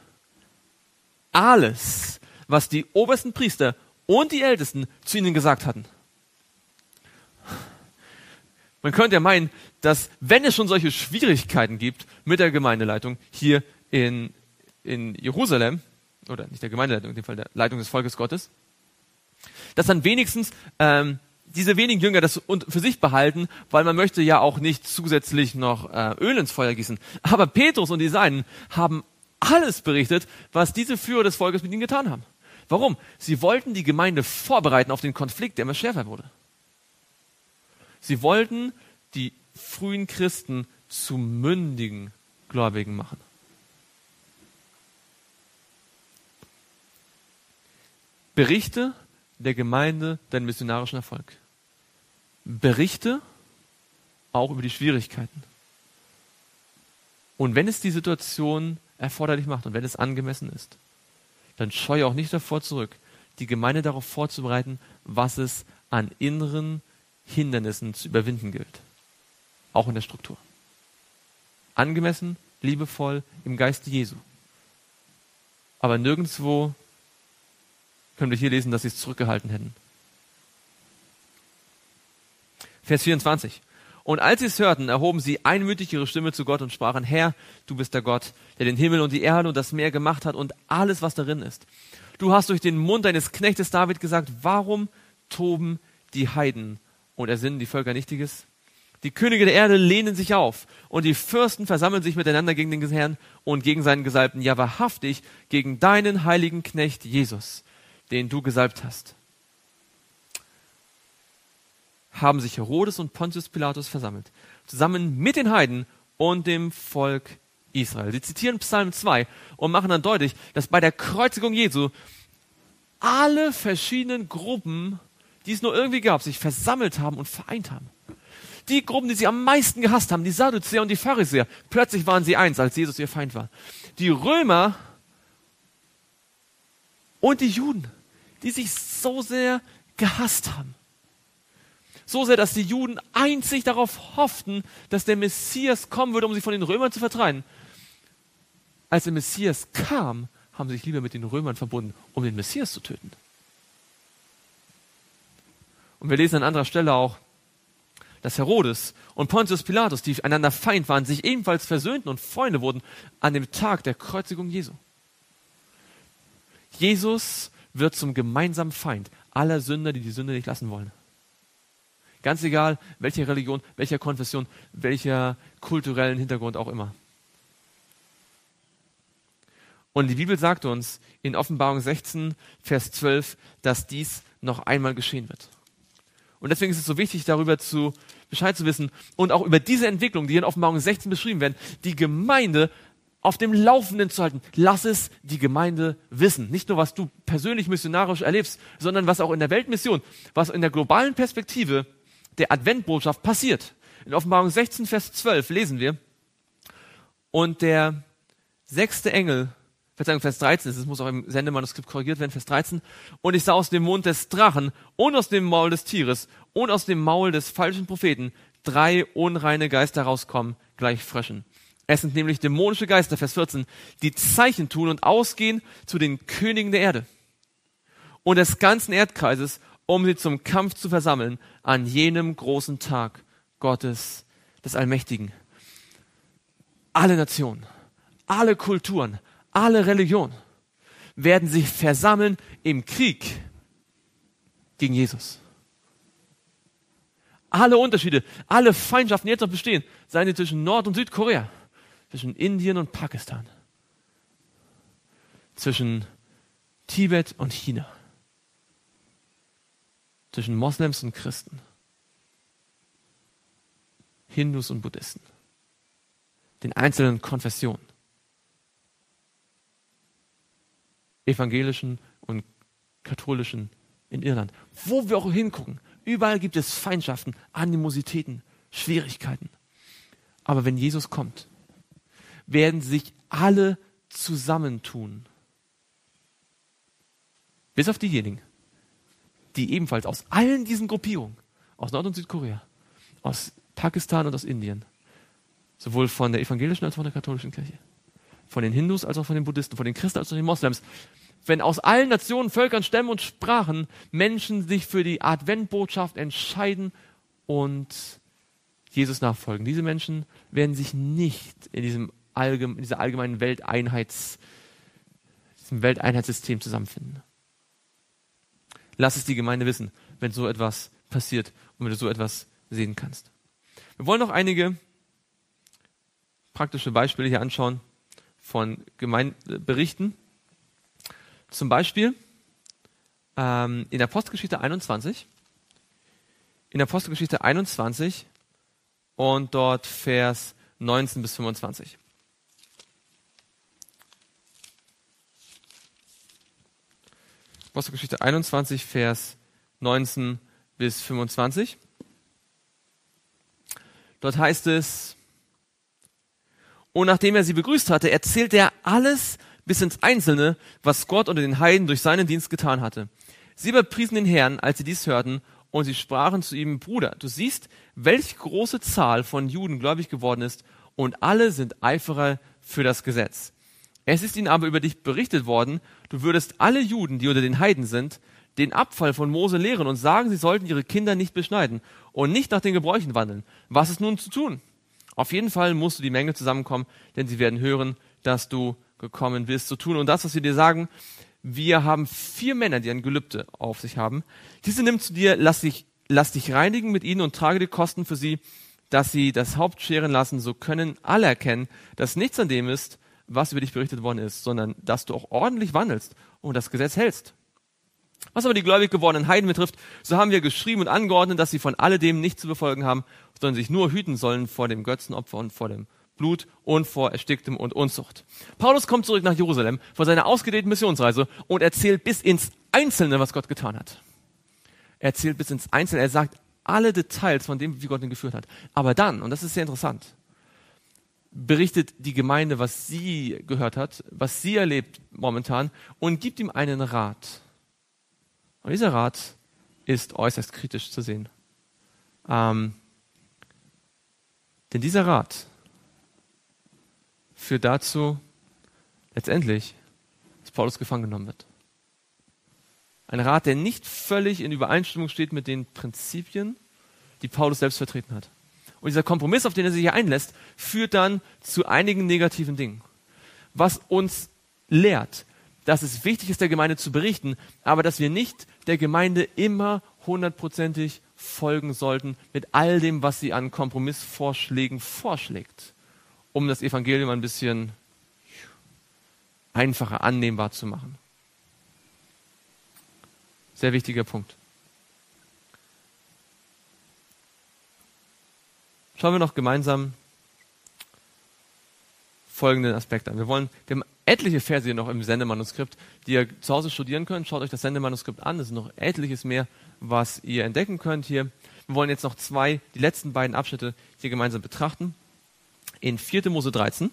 Alles, was die obersten Priester und die Ältesten zu ihnen gesagt hatten. Man könnte ja meinen, dass wenn es schon solche Schwierigkeiten gibt mit der Gemeindeleitung hier in, in Jerusalem, oder nicht der Gemeindeleitung, in dem Fall der Leitung des Volkes Gottes, dass dann wenigstens ähm, diese wenigen Jünger das für sich behalten, weil man möchte ja auch nicht zusätzlich noch äh, Öl ins Feuer gießen. Aber Petrus und die Seinen haben alles berichtet, was diese Führer des Volkes mit ihnen getan haben. Warum? Sie wollten die Gemeinde vorbereiten auf den Konflikt, der immer schärfer wurde. Sie wollten die frühen Christen zu mündigen Gläubigen machen. Berichte der Gemeinde deinen missionarischen Erfolg. Berichte auch über die Schwierigkeiten. Und wenn es die Situation erforderlich macht und wenn es angemessen ist, dann scheue auch nicht davor zurück, die Gemeinde darauf vorzubereiten, was es an inneren Hindernissen zu überwinden gilt. Auch in der Struktur. Angemessen, liebevoll, im Geiste Jesu. Aber nirgendwo können wir hier lesen, dass sie es zurückgehalten hätten. Vers vierundzwanzig. Und als sie es hörten, erhoben sie einmütig ihre Stimme zu Gott und sprachen, Herr, du bist der Gott, der den Himmel und die Erde und das Meer gemacht hat und alles, was darin ist. Du hast durch den Mund deines Knechtes David gesagt, warum toben die Heiden und ersinnen die Völker Nichtiges? Die Könige der Erde lehnen sich auf und die Fürsten versammeln sich miteinander gegen den Herrn und gegen seinen Gesalbten, ja wahrhaftig gegen deinen heiligen Knecht Jesus, den du gesalbt hast. Haben sich Herodes und Pontius Pilatus versammelt, zusammen mit den Heiden und dem Volk Israel. Sie zitieren Psalm zwei und machen dann deutlich, dass bei der Kreuzigung Jesu alle verschiedenen Gruppen, die es nur irgendwie gab, sich versammelt haben und vereint haben. Die Gruppen, die sie am meisten gehasst haben, die Sadduzäer und die Pharisäer, plötzlich waren sie eins, als Jesus ihr Feind war. Die Römer und die Juden, die sich so sehr gehasst haben. So sehr, dass die Juden einzig darauf hofften, dass der Messias kommen würde, um sie von den Römern zu vertreiben. Als der Messias kam, haben sie sich lieber mit den Römern verbunden, um den Messias zu töten. Und wir lesen an anderer Stelle auch, dass Herodes und Pontius Pilatus, die einander Feind waren, sich ebenfalls versöhnten und Freunde wurden an dem Tag der Kreuzigung Jesu. Jesus wird zum gemeinsamen Feind aller Sünder, die die Sünde nicht lassen wollen. Ganz egal, welche Religion, welcher Konfession, welcher kulturellen Hintergrund auch immer. Und die Bibel sagt uns in Offenbarung sechzehn, Vers zwölf, dass dies noch einmal geschehen wird. Und deswegen ist es so wichtig, darüber zu Bescheid zu wissen und auch über diese Entwicklung, die in Offenbarung sechzehn beschrieben werden, die Gemeinde auf dem Laufenden zu halten. Lass es die Gemeinde wissen. Nicht nur, was du persönlich missionarisch erlebst, sondern was auch in der Weltmission, was in der globalen Perspektive der Adventbotschaft passiert. In Offenbarung sechzehn, Vers zwölf lesen wir, und der sechste Engel, Verzeihung, Vers dreizehn, es muss auch im Sendemanuskript korrigiert werden, Vers dreizehn, und ich sah aus dem Mund des Drachen und aus dem Maul des Tieres und aus dem Maul des falschen Propheten drei unreine Geister rauskommen, gleich Fröschen. Es sind nämlich dämonische Geister, Vers vierzehn, die Zeichen tun und ausgehen zu den Königen der Erde und des ganzen Erdkreises, um sie zum Kampf zu versammeln an jenem großen Tag Gottes, des Allmächtigen. Alle Nationen, alle Kulturen, alle Religionen werden sich versammeln im Krieg gegen Jesus. alle Unterschiede, alle Feindschaften, die jetzt noch bestehen, seien sie zwischen Nord- und Südkorea, zwischen Indien und Pakistan, zwischen Tibet und China, zwischen Moslems und Christen, Hindus und Buddhisten, den einzelnen Konfessionen, evangelischen und katholischen in Irland. Wo wir auch hingucken, überall gibt es Feindschaften, Animositäten, Schwierigkeiten. Aber wenn Jesus kommt, werden sich alle zusammentun. Bis auf diejenigen, die ebenfalls aus allen diesen Gruppierungen, aus Nord- und Südkorea, aus Pakistan und aus Indien, sowohl von der evangelischen als auch von der katholischen Kirche, von den Hindus als auch von den Buddhisten, von den Christen als auch von den Moslems, wenn aus allen Nationen, Völkern, Stämmen und Sprachen Menschen sich für die Adventbotschaft entscheiden und Jesus nachfolgen. Diese Menschen werden sich nicht in diesem allgeme, in dieser allgemeinen Welteinheits, diesem Welteinheitssystem zusammenfinden. Lass es die Gemeinde wissen, wenn so etwas passiert und wenn du so etwas sehen kannst. Wir wollen noch einige praktische Beispiele hier anschauen von Gemeindeberichten. Zum Beispiel ähm, in Apostelgeschichte einundzwanzig. In Apostelgeschichte einundzwanzig und dort Vers neunzehn bis fünfundzwanzig. Apostelgeschichte einundzwanzig, Vers neunzehn bis fünfundzwanzig. Dort heißt es: Und nachdem er sie begrüßt hatte, erzählte er alles bis ins Einzelne, was Gott unter den Heiden durch seinen Dienst getan hatte. Sie überpriesen den Herrn, als sie dies hörten, und sie sprachen zu ihm: Bruder, du siehst, welch große Zahl von Juden gläubig geworden ist, und alle sind Eiferer für das Gesetz. Es ist ihnen aber über dich berichtet worden, du würdest alle Juden, die unter den Heiden sind, den Abfall von Mose lehren und sagen, sie sollten ihre Kinder nicht beschneiden und nicht nach den Gebräuchen wandeln. Was ist nun zu tun? Auf jeden Fall musst du die Menge zusammenkommen, denn sie werden hören, dass du gekommen bist, zu tun. Und das, was wir dir sagen, wir haben vier Männer, die ein Gelübde auf sich haben. Diese nimm zu dir, lass dich, lass dich reinigen mit ihnen und trage die Kosten für sie, dass sie das Haupt scheren lassen. So können alle erkennen, dass nichts an dem ist, was über dich berichtet worden ist, sondern dass du auch ordentlich wandelst und das Gesetz hältst. Was aber die gläubig gewordenen Heiden betrifft, so haben wir geschrieben und angeordnet, dass sie von alledem nicht zu befolgen haben, sondern sich nur hüten sollen vor dem Götzenopfer und vor dem Blut und vor Ersticktem und Unzucht. Paulus kommt zurück nach Jerusalem von seiner ausgedehnten Missionsreise und erzählt bis ins Einzelne, was Gott getan hat. Er erzählt bis ins Einzelne, er sagt alle Details von dem, wie Gott ihn geführt hat. Aber dann, und das ist sehr interessant, berichtet die Gemeinde, was sie gehört hat, was sie erlebt momentan und gibt ihm einen Rat. Und dieser Rat ist äußerst kritisch zu sehen. Ähm, denn dieser Rat führt dazu, letztendlich, dass Paulus gefangen genommen wird. Ein Rat, der nicht völlig in Übereinstimmung steht mit den Prinzipien, die Paulus selbst vertreten hat. Und dieser Kompromiss, auf den er sich hier einlässt, führt dann zu einigen negativen Dingen. Was uns lehrt, dass es wichtig ist, der Gemeinde zu berichten, aber dass wir nicht der Gemeinde immer hundertprozentig folgen sollten mit all dem, was sie an Kompromissvorschlägen vorschlägt, um das Evangelium ein bisschen einfacher annehmbar zu machen. Sehr wichtiger Punkt. Schauen wir noch gemeinsam folgenden Aspekt an. Wir wollen, wir haben etliche Verse hier noch im Sendemanuskript, die ihr zu Hause studieren könnt. Schaut euch das Sendemanuskript an. Es ist noch etliches mehr, was ihr entdecken könnt hier. Wir wollen jetzt noch zwei, die letzten beiden Abschnitte hier gemeinsam betrachten. In vierte Mose dreizehn.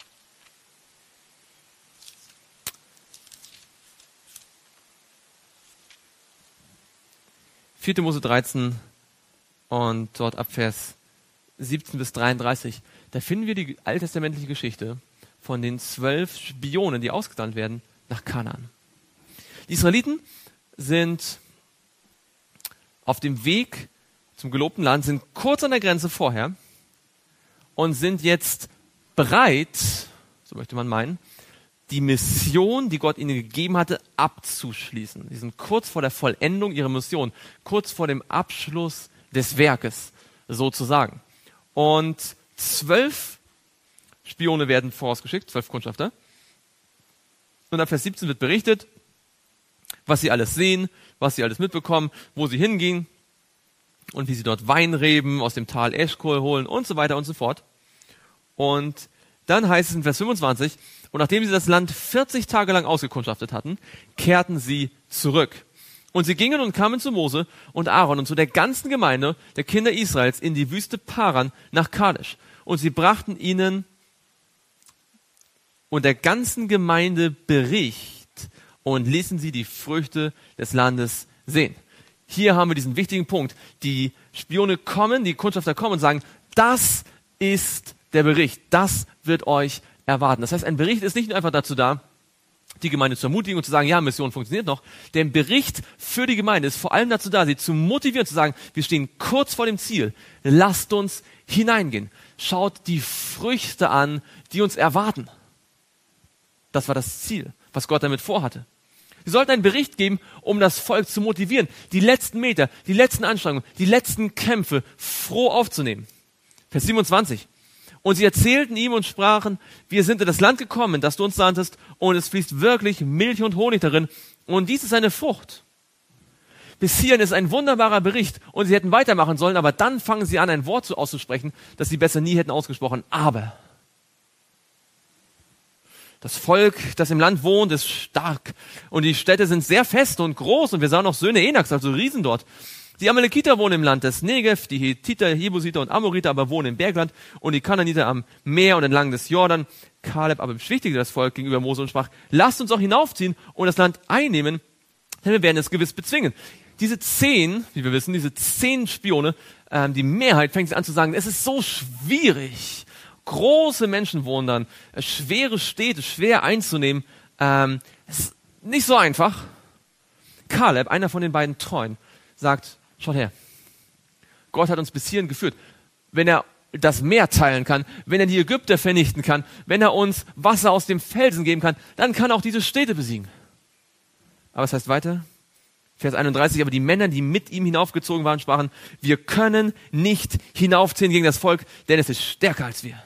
vierte Mose dreizehn und dort ab Vers siebzehn bis dreiunddreißig. Da finden wir die alttestamentliche Geschichte von den zwölf Spionen, die ausgesandt werden nach Kanaan. Die Israeliten sind auf dem Weg zum gelobten Land, sind kurz an der Grenze vorher und sind jetzt bereit, so möchte man meinen, die Mission, die Gott ihnen gegeben hatte, abzuschließen. Sie sind kurz vor der Vollendung ihrer Mission, kurz vor dem Abschluss des Werkes, sozusagen. Und zwölf Spione werden vorausgeschickt, zwölf Kundschafter. Und ab Vers siebzehn wird berichtet, was sie alles sehen, was sie alles mitbekommen, wo sie hingehen und wie sie dort Weinreben aus dem Tal Eschkol holen und so weiter und so fort. Und dann heißt es in Vers fünfundzwanzig, und nachdem sie das Land vierzig Tage lang ausgekundschaftet hatten, kehrten sie zurück. Und sie gingen und kamen zu Mose und Aaron und zu der ganzen Gemeinde der Kinder Israels in die Wüste Paran nach Kadesh. Und sie brachten ihnen und der ganzen Gemeinde Bericht und ließen sie die Früchte des Landes sehen. Hier haben wir diesen wichtigen Punkt. Die Spione kommen, die Kundschafter kommen und sagen, das ist der Bericht, das wird euch erwarten. Das heißt, ein Bericht ist nicht nur einfach dazu da, die Gemeinde zu ermutigen und zu sagen, ja, Mission funktioniert noch. Der Bericht für die Gemeinde ist vor allem dazu da, sie zu motivieren, zu sagen, wir stehen kurz vor dem Ziel. Lasst uns hineingehen. Schaut die Früchte an, die uns erwarten. Das war das Ziel, was Gott damit vorhatte. Sie sollten einen Bericht geben, um das Volk zu motivieren, die letzten Meter, die letzten Anstrengungen, die letzten Kämpfe froh aufzunehmen. Vers siebenundzwanzig. Und sie erzählten ihm und sprachen, wir sind in das Land gekommen, das du uns sandtest, und es fließt wirklich Milch und Honig darin, und dies ist eine Frucht. Bis hierhin ist ein wunderbarer Bericht, und sie hätten weitermachen sollen, aber dann fangen sie an, ein Wort auszusprechen, das sie besser nie hätten ausgesprochen. Aber das Volk, das im Land wohnt, ist stark, und die Städte sind sehr fest und groß, und wir sahen auch Söhne Enaks, also Riesen dort. Die Amalekiter wohnen im Land des Negev, die Hethiter, Jebusiter und Amoriter aber wohnen im Bergland und die Kananiter am Meer und entlang des Jordan. Kaleb aber beschwichtigte das Volk gegenüber Mose und sprach, lasst uns auch hinaufziehen und das Land einnehmen, denn wir werden es gewiss bezwingen. Diese zehn, wie wir wissen, diese zehn Spione, ähm, die Mehrheit fängt an zu sagen, es ist so schwierig. Große Menschen wohnen dann, äh, schwere Städte, schwer einzunehmen. Ähm, es ist nicht so einfach. Kaleb, einer von den beiden Treuen, sagt, schaut her, Gott hat uns bis hierhin geführt. Wenn er das Meer teilen kann, wenn er die Ägypter vernichten kann, wenn er uns Wasser aus dem Felsen geben kann, dann kann er auch diese Städte besiegen. Aber es heißt weiter, Vers einunddreißig, aber die Männer, die mit ihm hinaufgezogen waren, sprachen, wir können nicht hinaufziehen gegen das Volk, denn es ist stärker als wir.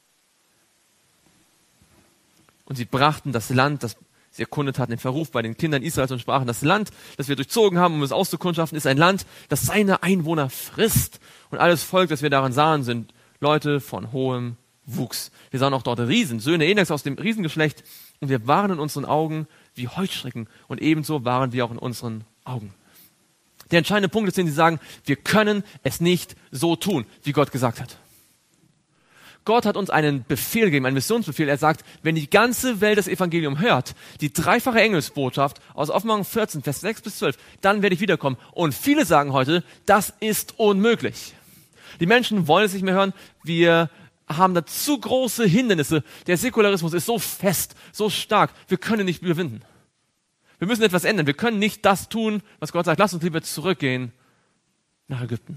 Und sie brachten das Land, das sie erkundet hatten, in Verruf bei den Kindern Israels und sprachen, das Land, das wir durchzogen haben, um es auszukundschaften, ist ein Land, das seine Einwohner frisst. Und alles Volk, das wir daran sahen, sind Leute von hohem Wuchs. Wir sahen auch dort Riesen, Söhne Enaks aus dem Riesengeschlecht. Und wir waren in unseren Augen wie Heuschrecken. Und ebenso waren wir auch in unseren Augen. Der entscheidende Punkt ist, den sie sagen, wir können es nicht so tun, wie Gott gesagt hat. Gott hat uns einen Befehl gegeben, einen Missionsbefehl. Er sagt, wenn die ganze Welt das Evangelium hört, die dreifache Engelsbotschaft aus Offenbarung vierzehn, Vers sechs bis zwölf, dann werde ich wiederkommen. Und viele sagen heute, das ist unmöglich. Die Menschen wollen es nicht mehr hören. Wir haben da zu große Hindernisse. Der Säkularismus ist so fest, so stark. Wir können nicht überwinden. Wir müssen etwas ändern. Wir können nicht das tun, was Gott sagt. Lass uns lieber zurückgehen nach Ägypten.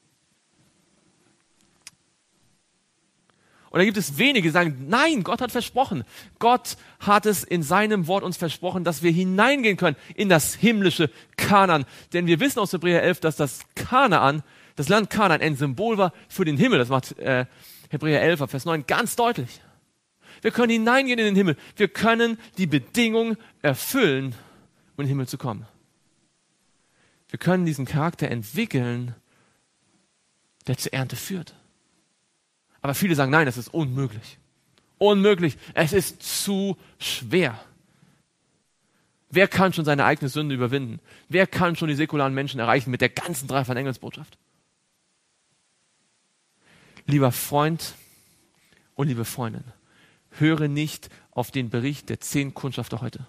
Und da gibt es wenige, die sagen, nein, Gott hat versprochen. Gott hat es in seinem Wort uns versprochen, dass wir hineingehen können in das himmlische Kanaan. Denn wir wissen aus Hebräer elf, dass das Kanaan, das Land Kanaan, ein Symbol war für den Himmel. Das macht äh, Hebräer elf, Vers neun ganz deutlich. Wir können hineingehen in den Himmel. Wir können die Bedingungen erfüllen, um in den Himmel zu kommen. Wir können diesen Charakter entwickeln, der zur Ernte führt. Aber viele sagen, nein, das ist unmöglich. Unmöglich. Es ist zu schwer. Wer kann schon seine eigene Sünde überwinden? Wer kann schon die säkularen Menschen erreichen mit der ganzen dreifachen Engelsbotschaft? Lieber Freund und liebe Freundin, höre nicht auf den Bericht der zehn Kundschafter heute.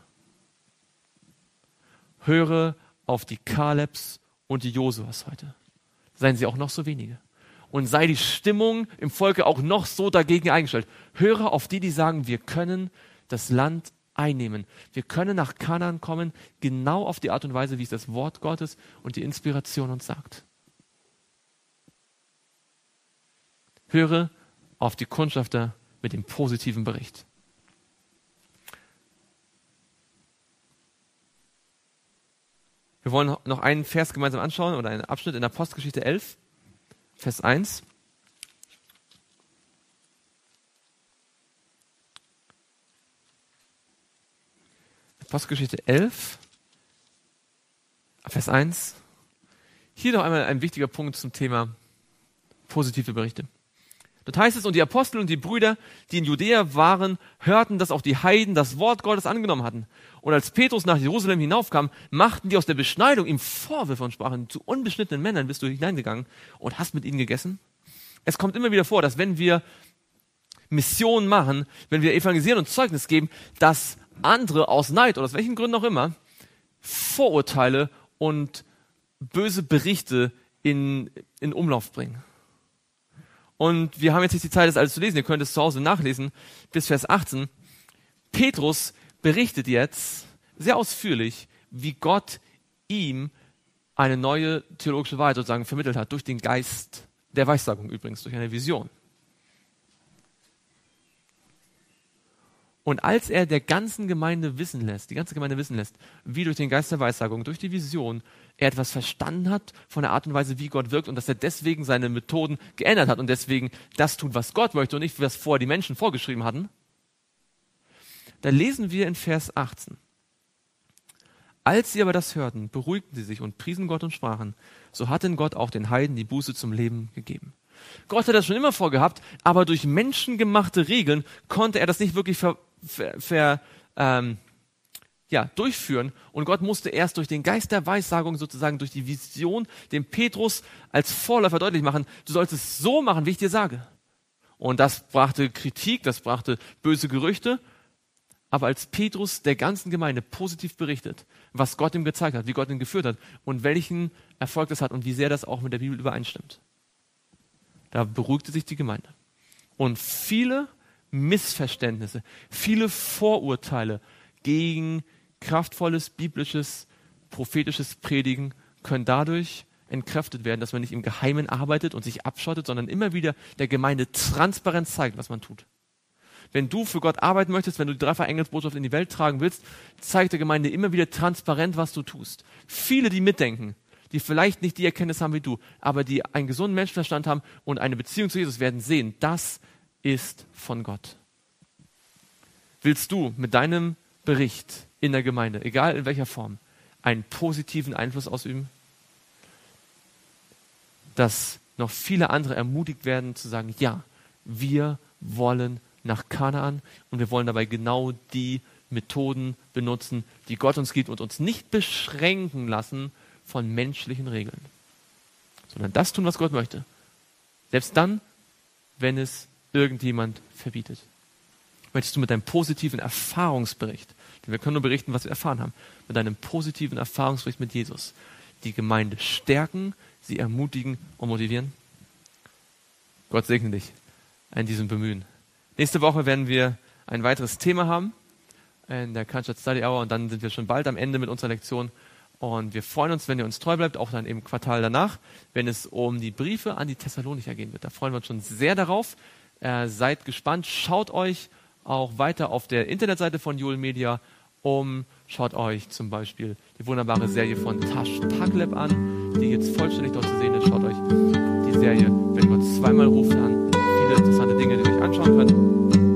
Höre auf die Kalebs und die Josuas heute. Seien sie auch noch so wenige. Und sei die Stimmung im Volke auch noch so dagegen eingestellt. Höre auf die, die sagen, wir können das Land einnehmen. Wir können nach Kanaan kommen, genau auf die Art und Weise, wie es das Wort Gottes und die Inspiration uns sagt. Höre auf die Kundschafter mit dem positiven Bericht. Wir wollen noch einen Vers gemeinsam anschauen oder einen Abschnitt in Apostelgeschichte elf. Vers eins. Apostelgeschichte elf, Vers eins. Hier noch einmal ein wichtiger Punkt zum Thema positive Berichte. Dort heißt es, und die Apostel und die Brüder, die in Judäa waren, hörten, dass auch die Heiden das Wort Gottes angenommen hatten. Und als Petrus nach Jerusalem hinaufkam, machten die aus der Beschneidung ihm Vorwürfe und sprachen, zu unbeschnittenen Männern bist du hineingegangen und hast mit ihnen gegessen. Es kommt immer wieder vor, dass wenn wir Mission machen, wenn wir evangelisieren und Zeugnis geben, dass andere aus Neid oder aus welchen Gründen auch immer Vorurteile und böse Berichte in, in Umlauf bringen. Und wir haben jetzt nicht die Zeit, das alles zu lesen. Ihr könnt es zu Hause nachlesen, bis Vers achtzehn. Petrus berichtet jetzt sehr ausführlich, wie Gott ihm eine neue theologische Wahrheit sozusagen vermittelt hat, durch den Geist der Weissagung übrigens, durch eine Vision. Und als er der ganzen Gemeinde wissen lässt, die ganze Gemeinde wissen lässt, wie durch den Geist der Weissagung, durch die Vision, er etwas verstanden hat von der Art und Weise, wie Gott wirkt und dass er deswegen seine Methoden geändert hat und deswegen das tut, was Gott möchte und nicht, was vorher die Menschen vorgeschrieben hatten, da lesen wir in Vers achtzehn. Als sie aber das hörten, beruhigten sie sich und priesen Gott und sprachen, so hat denn Gott auch den Heiden die Buße zum Leben gegeben. Gott hat das schon immer vorgehabt, aber durch menschengemachte Regeln konnte er das nicht wirklich ver, ver, ver, ähm, ja, durchführen. Und Gott musste erst durch den Geist der Weissagung, sozusagen durch die Vision, dem Petrus als Vorläufer deutlich machen, du sollst es so machen, wie ich dir sage. Und das brachte Kritik, das brachte böse Gerüchte. Aber als Petrus der ganzen Gemeinde positiv berichtet, was Gott ihm gezeigt hat, wie Gott ihn geführt hat und welchen Erfolg das hat und wie sehr das auch mit der Bibel übereinstimmt, da beruhigte sich die Gemeinde. Und viele Missverständnisse, viele Vorurteile gegen kraftvolles, biblisches, prophetisches Predigen können dadurch entkräftet werden, dass man nicht im Geheimen arbeitet und sich abschottet, sondern immer wieder der Gemeinde transparent zeigt, was man tut. Wenn du für Gott arbeiten möchtest, wenn du die dreifache Engelsbotschaft in die Welt tragen willst, zeig der Gemeinde immer wieder transparent, was du tust. Viele, die mitdenken, die vielleicht nicht die Erkenntnis haben wie du, aber die einen gesunden Menschenverstand haben und eine Beziehung zu Jesus, werden sehen, das ist von Gott. Willst du mit deinem Bericht in der Gemeinde, egal in welcher Form, einen positiven Einfluss ausüben? Dass noch viele andere ermutigt werden zu sagen, ja, wir wollen nach Kanaan und wir wollen dabei genau die Methoden benutzen, die Gott uns gibt und uns nicht beschränken lassen von menschlichen Regeln, sondern das tun, was Gott möchte. Selbst dann, wenn es irgendjemand verbietet. Möchtest du mit deinem positiven Erfahrungsbericht, denn wir können nur berichten, was wir erfahren haben, mit deinem positiven Erfahrungsbericht mit Jesus die Gemeinde stärken, sie ermutigen und motivieren? Gott segne dich in diesem Bemühen. Nächste Woche werden wir ein weiteres Thema haben in der Cannstatt Study Hour und dann sind wir schon bald am Ende mit unserer Lektion. Und wir freuen uns, wenn ihr uns treu bleibt, auch dann im Quartal danach, wenn es um die Briefe an die Thessalonicher gehen wird. Da freuen wir uns schon sehr darauf. Äh, seid gespannt. Schaut euch auch weiter auf der Internetseite von Joel Media um. Schaut euch zum Beispiel die wunderbare Serie von Tash Takleb an, die jetzt vollständig dort zu sehen ist. Schaut euch die Serie, wenn Gott zweimal ruft, an. Viele interessante Dinge, die ihr euch anschauen könnt.